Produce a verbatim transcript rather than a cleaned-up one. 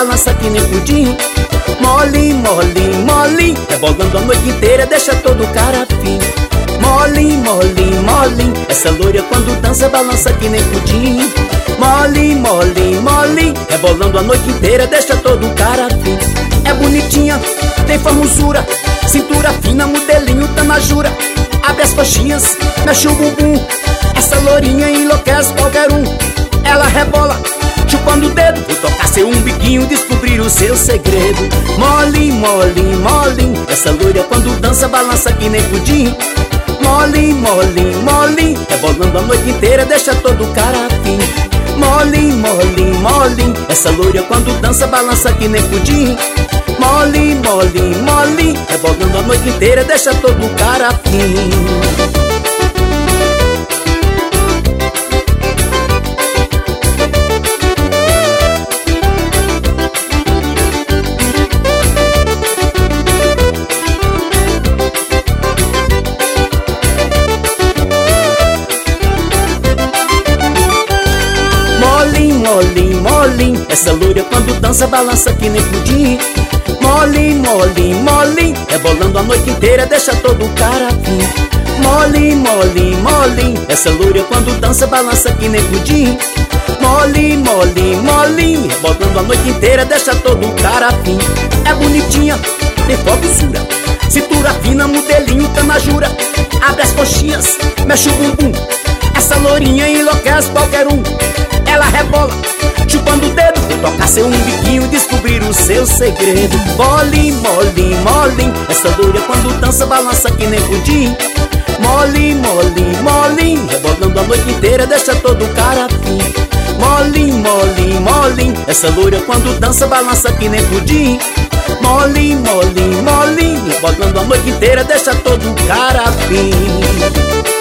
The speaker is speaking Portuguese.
balança que nem pudim. Mole, mole, mole, rebolando a noite inteira, deixa todo o cara afim. Mole, mole, mole, essa loira quando dança balança que nem pudim. Mole, mole, mole, rebolando a noite inteira, deixa todo o cara afim. É bonitinha, tem formosura, cintura fina, modelinho tá na jura. Abre as coxinhas, mexe o bumbum, essa lourinha enlouquece qualquer um. Ela rebola, chupando o dedo, vou tocar seu umbiquinho, descobrir o seu segredo. Mole, mole, mole, essa loira quando dança balança que nem pudim. Mole, mole, mole, rebolando a noite inteira, deixa todo o cara afim. Mole, mole, mole, essa loira quando dança balança que nem pudim. Mole, mole, mole, rebolando a noite inteira, deixa todo o cara afim. Mole, mole, essa loira quando dança balança que nem pudim. Mole, mole, mole, rebolando a noite inteira, deixa todo o cara afim. Mole, mole, mole, essa loira quando dança balança que nem pudim. Mole, mole, mole, rebolando a noite inteira, deixa todo o cara afim. É bonitinha, tem formosura, cintura fina, modelinho tá na jura. Abre as coxinhas, mexe o bumbum, essa lourinha enlouquece qualquer um. Ela rebola, chupando o dedo, vou tocar seu umbiquinho, descobrir o seu segredo. Mole, mole, mole, essa loira quando dança balança que nem pudim. Mole, mole, mole, rebolando a noite inteira, deixa todo o cara afim. Mole, mole, mole, essa loira quando dança balança que nem pudim. Mole, mole, mole, rebolando a noite inteira, deixa todo o cara afim.